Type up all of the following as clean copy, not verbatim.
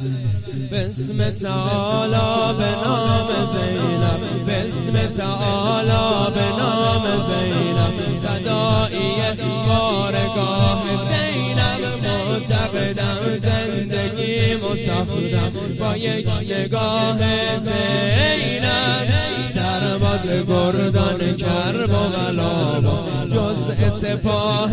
بسم تعالی به نام زینب، بسم تعالی به نام زینب، فدایی بارگاه زینب، معتقدم زندگی مسافرم با یک نگاه زینب، سرباز گردان کربلا جزء سپاه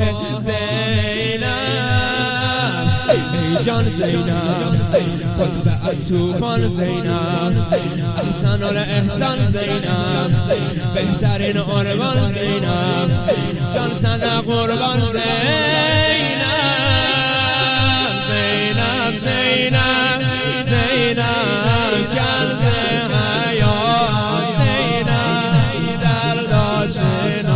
زینب. ای جان زینب، خطبه از توفان زینب، احسن الاحسان زینب، بهترین قربان زینب، جان سنه قربان زینب، زینب زینب زینب، کنز حیات زینب، درد آشنا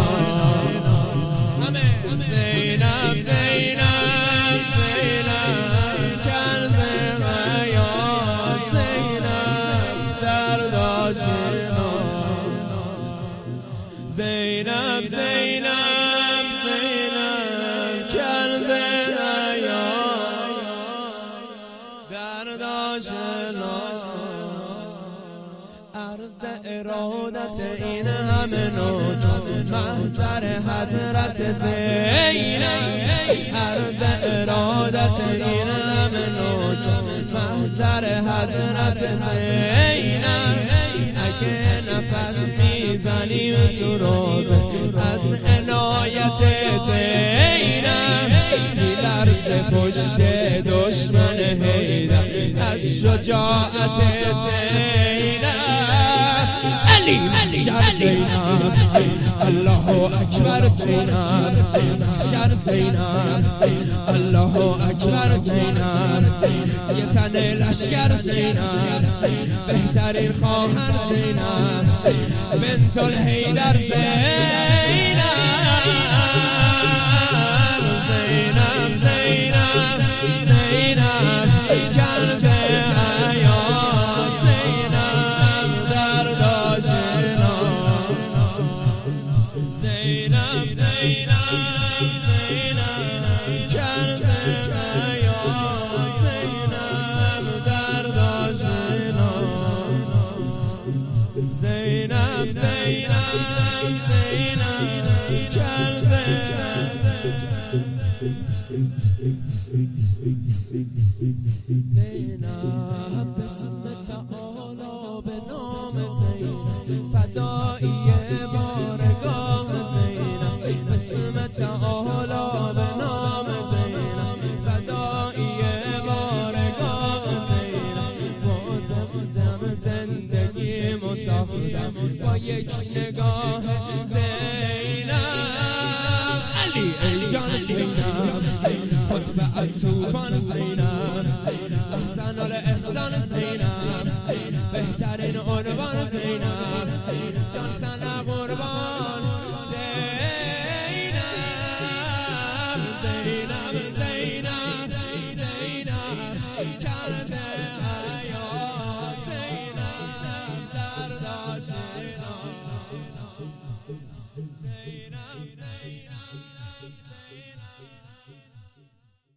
زینب زینب زینب، کنز حیات زینب، درد آشنا زینب زینب زینب، کنز حیات درد آشنا. عرض ارادت این همه نوجان محضر حضرت زینب، عرض ارادت این همه نوجان محضر حضرت زینب، اگه نفس میزنیم تو روزه از عنایت زینب، میلرزه پشت دشمن حیدر از شجاعت زینب. علی محشر زینب، الله اکبر زینب، محشر زینب، الله اکبر زینب، یه تن لشکر زینب، بهترین خواهر زینب، بنت الحیدر زینب، زینب زینب زینب، کنز حیات زینب، درد آشنا زینب زینب زینب، کنز حیات زینب، درد آشنا زینب زینب زینب، کنز زینب، بسم تعالی به نام زینب، فدایی بارگاه زینب، بسم تعالی به نام زینب، فدایی بارگاه زینب، معتقدم زندگی مسافرم با یک نگاه زینب. علی ای جان زینب، خطبه از توفان زینب، احسن الاحسان زینب، بهترین عنوان زینب، جان سنه قربان